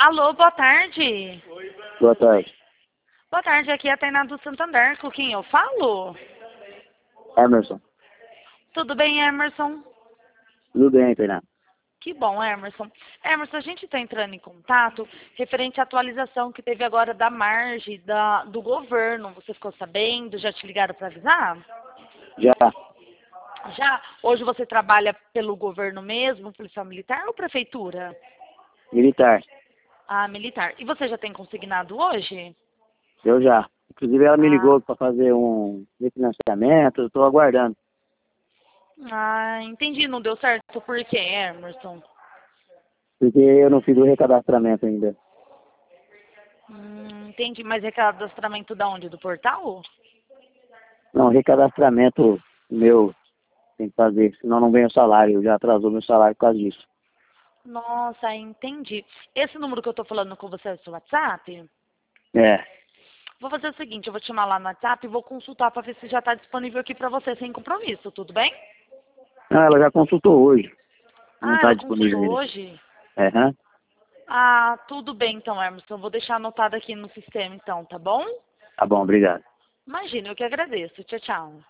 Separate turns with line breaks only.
Alô, boa tarde.
Boa tarde.
Boa tarde, aqui é a Tainá do Santander. Com quem eu falo?
Emerson.
Tudo bem, Emerson?
Tudo bem, Tainá?
Que bom, Emerson. Emerson, a gente está entrando em contato referente à atualização que teve agora da margem do governo. Você ficou sabendo? Já te ligaram para avisar?
Já.
Já? Hoje você trabalha pelo governo mesmo, policial militar ou prefeitura?
Militar.
Ah, militar. E você já tem consignado hoje?
Eu já. Inclusive ela me
Ah,
ligou para fazer um refinanciamento, eu estou aguardando.
entendi. Não deu certo. Por quê, Emerson?
Porque eu não fiz o recadastramento ainda.
Entendi. Mas recadastramento da onde? Do portal?
Não, recadastramento meu tem que fazer, senão não ganho salário. Já atrasou meu salário por causa disso.
Nossa, entendi. Esse número que eu tô falando com você é o seu WhatsApp?
É.
Vou fazer o seguinte, eu vou te chamar lá no WhatsApp e vou consultar para ver se já está disponível aqui para você sem compromisso, tudo bem?
Não, ela já consultou hoje. Não
Ah,
está
ela
disponível
consultou
ainda.
hoje?
É, hã?
Ah, tudo bem então, Emerson. Vou deixar anotado aqui no sistema então, tá bom?
Tá bom, obrigado.
Imagina, eu que agradeço. Tchau, tchau.